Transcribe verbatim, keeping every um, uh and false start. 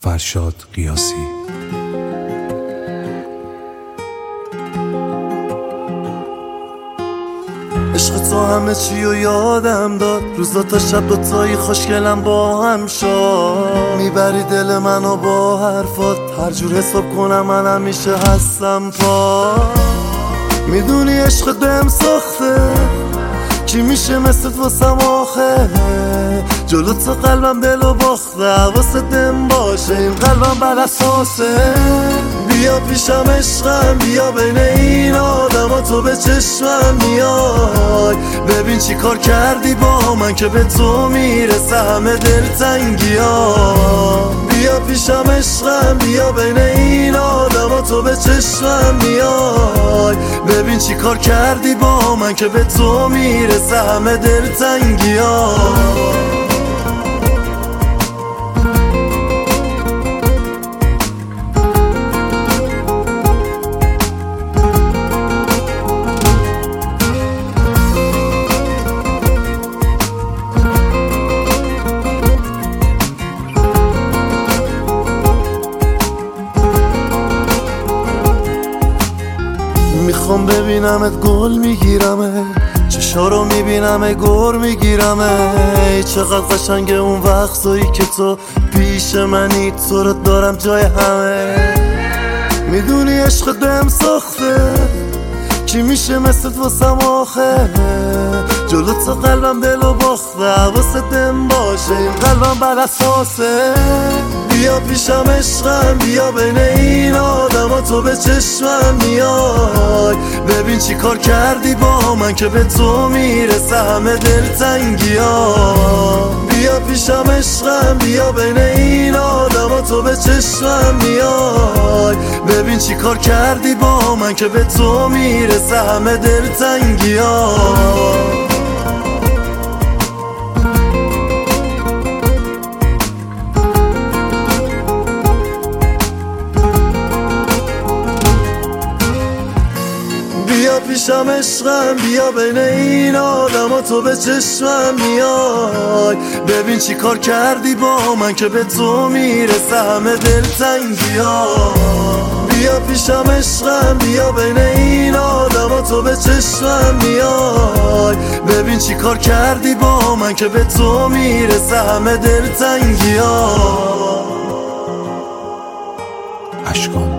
فرشاد قیاسی. عشق تو همه چی و یادم داد، روزا تا شب دوتایی خوشگلم با هم شد. میبری دل منو با حرفات، هر جور حساب کنم من همیشه هستم پا. میدونی عشق بهم ساخته، کی میشه مثل واسم آخه؟ جلو تو قلبم دلو باخته، حواست دم باشه این قلبم بر اساسه. بیا پیشم عشقم، بیا بین این آدم تو به چشمم میای. ببین چی کار کردی با من که به تو میرسه همه دلتنگی ها. بیا پیشم عشقم، بیا بین این آدم تو به چشمم میای. ببین چی کار کردی با من که به تو میرسه همه دلتنگی ها. میخوام ببینمت گل میگیرمه، چشا رو میبینمه گر میگیرمه. چقدر قشنگه اون وقتایی که تو پیش منی، تو رو دارم جای همه. میدونی عشق بهم ساخته، کی میشه مثل واسم آخه؟ جلو تو قلبم دلو باخته، حواست دم باشه این قلبم بر اساسه. بیا پیشم عشقم، بیا بین این آدم تو به چشمم میای. ببین چی کار کردی با من که به تو میرسه همه دلتنگی ها. بیا پیشم عشقم، بیا بین این آدم تو به چشمم میای. ببین چی کار کردی با من که به تو میرسه همه دلتنگی ها. بیا پیشم عشقم، بیا بین این آدم تو به چشمم میای. ببین چی کار کردی با من که به تو میرسه همه دلتنگی ها. بیا پیشم عشقم، بیا بین این آدم تو به چشمم میای. ببین چی کار کردی با من که به تو میرسه همه دلتنگی ها. اشکان